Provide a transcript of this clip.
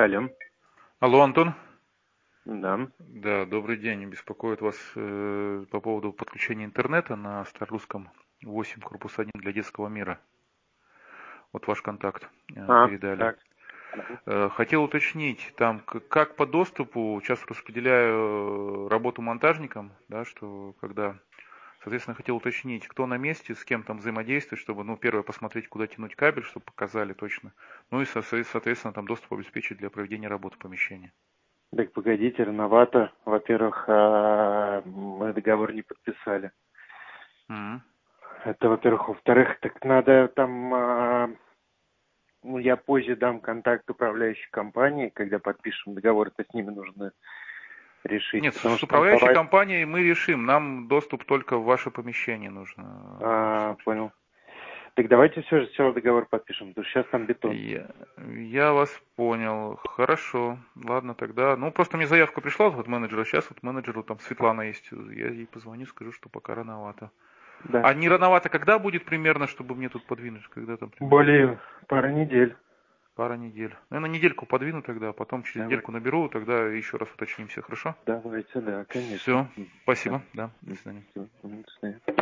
Алло. Алло, Антон? Да. Да, добрый день. Беспокоит вас по поводу подключения интернета на Старорусском 8, корпус 1 для детского мира. Вот ваш контакт передали. Так. Мгм. Хотел уточнить, там как по доступу, сейчас распределяю работу монтажникам, да, что когда, соответственно, хотел уточнить, кто на месте, с кем там взаимодействовать, чтобы, первое, посмотреть, куда тянуть кабель, чтобы показали точно. Ну и, соответственно, там доступ обеспечить для проведения работы помещения. Так погодите, рановато. Во-первых, мы договор не подписали. Мгм. Это, во-первых. Во-вторых, так надо там... я позже дам контакт управляющей компании, когда подпишем договор, это с ними нужно решить. Нет, Потому с что там управляющей компанией мы решим. Нам доступ только в ваше помещение нужно. понял. Так давайте все же сначала договор подпишем, потому что сейчас там бетон. Я вас понял. Хорошо. Ладно, тогда. Ну, просто мне заявка пришла от менеджера. Сейчас вот менеджеру там Светлана есть. Я ей позвоню, скажу, что пока рановато. Да. А не рановато, когда будет примерно, чтобы мне тут подвинуть? Когда там примерно? Более пары недель. Пара недель. Ну, я на недельку подвину тогда, а потом через Давай. недельку наберу, тогда еще раз уточнимся, хорошо? Давайте, да, конечно. Все. Да. Спасибо. Да, до свидания. Всё. До свидания.